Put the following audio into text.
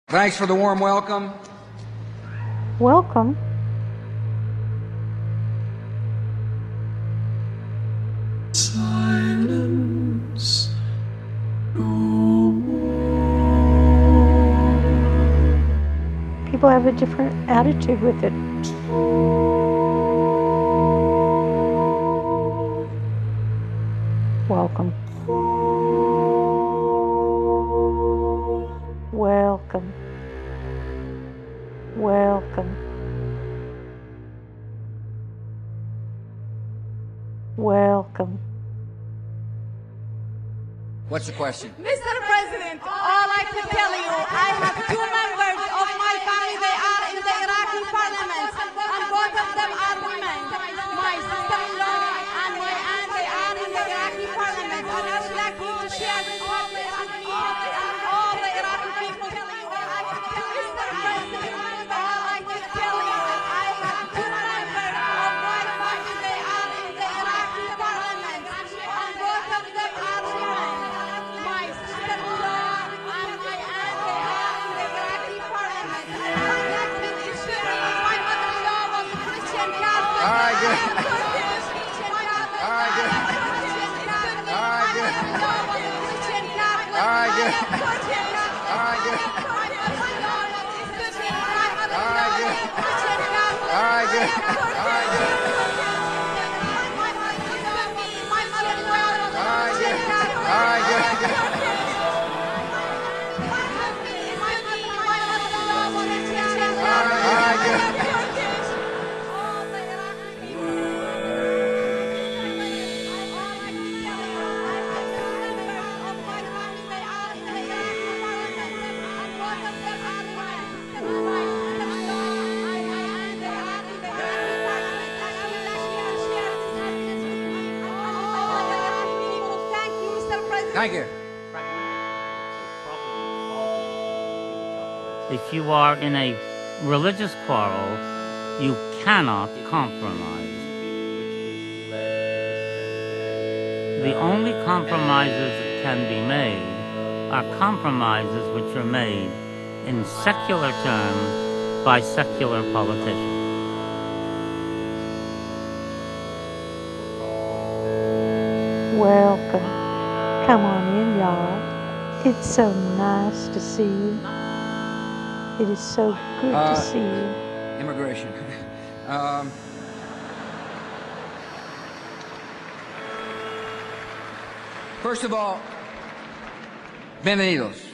Thanks for the warm welcome. Welcome. Silence. People have a different attitude with it. Welcome. Welcome. Welcome. Welcome. What's the question? Mr. President, all I can tell you, I have two members of my family. They are in the Iraqi parliament, and both of them are women. My sister-in-law and my aunt, they are in the Iraqi parliament. And I would like you to share this message with me and all the Iraqi people. Mr. President, all I can tell you, I have two members of my family. They are in the Iraqi parliament, and both of them are women. My sister-in-law and my aunt, they are in the Iraqi parliament. And I would like to ensure my mother-in-law was a Christian Catholic. All right, good. I am Christian Catholic. All right, good. I am Christian Catholic. All right, good. My mother-in-law was a Christian Catholic. All right, good. I am Christian Catholic. All right, good. My mother-in-law was a Christian Catholic. All right, good. I am Christian Catholic. All right, good. I am All right, good. My mother-in-law was a All right, Christian good. Catholic. All right, good. Good. All right, good. Thank you. If you are in a religious quarrel, you cannot compromise. The only compromises that can be made are compromises which are made in secular terms by secular politicians. Welcome. Come on in, y'all. It's so nice to see you. It is so good to see you. Immigration. First of all, bienvenidos.